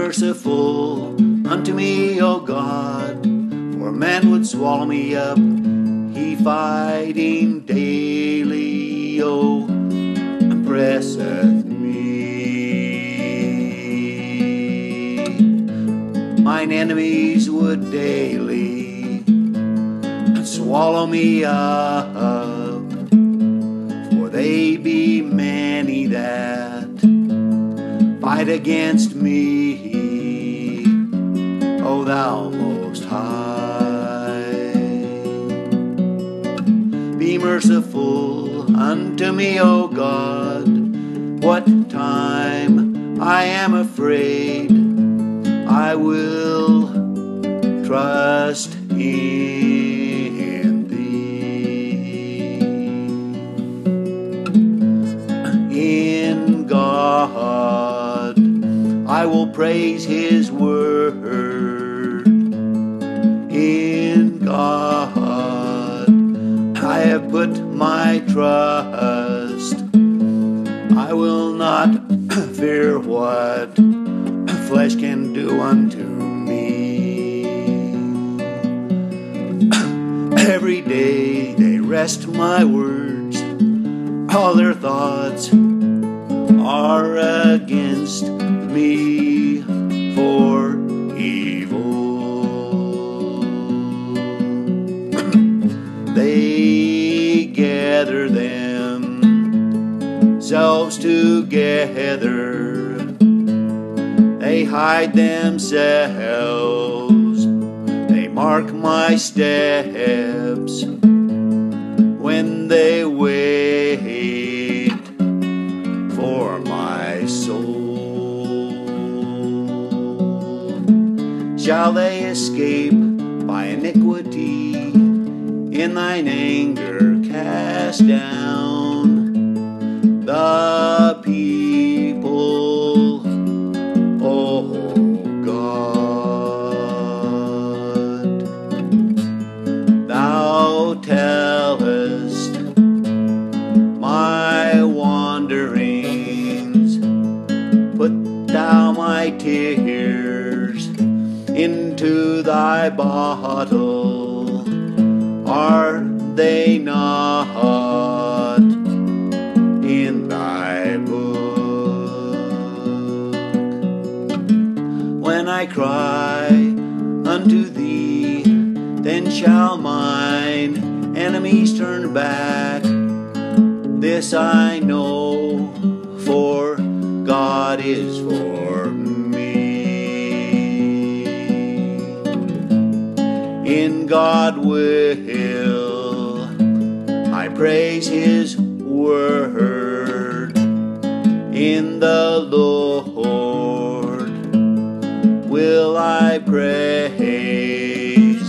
merciful unto me, O God, for man would swallow me up. He fighting daily, O oppresseth me. Mine enemies would daily swallow me up, for they be many that fight against me, O thou most high. Be merciful unto me, O God, what time I am afraid, I will trust in thee. In God I will praise his word. In God I have put my trust. I will not fear what flesh can do unto me. Every day they wrest my words, all their thoughts are against me for evil. They gather themselves together, they hide themselves, they mark my steps when they wait for my soul. Shall they escape by iniquity? In thine anger cast down the people, O God. Thou tellest my wanderings, put thou my tears into thy bottle. Are they not in thy book? When I cry unto thee, then shall mine enemies turn back. This I know, for God is for me. In God will I praise his word. In the Lord will I praise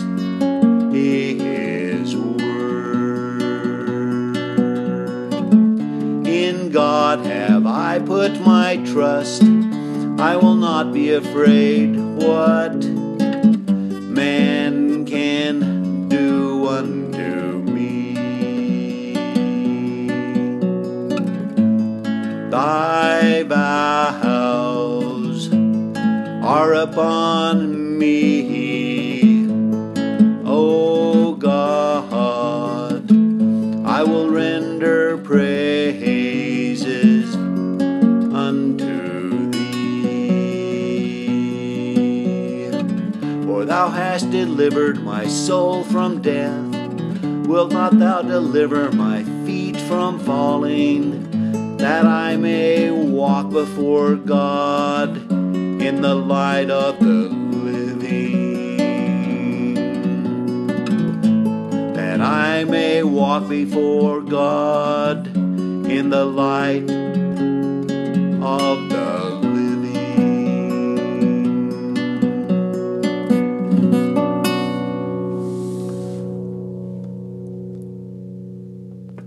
his word. In God have I put my trust. I will not be afraid what man can do unto me. Thy vows are upon me, O God. I will render praises unto thee. For thou hast delivered my soul from death. Wilt not thou deliver my feet from falling, that I may walk before God in the light of the living, that I may walk before God in the light of the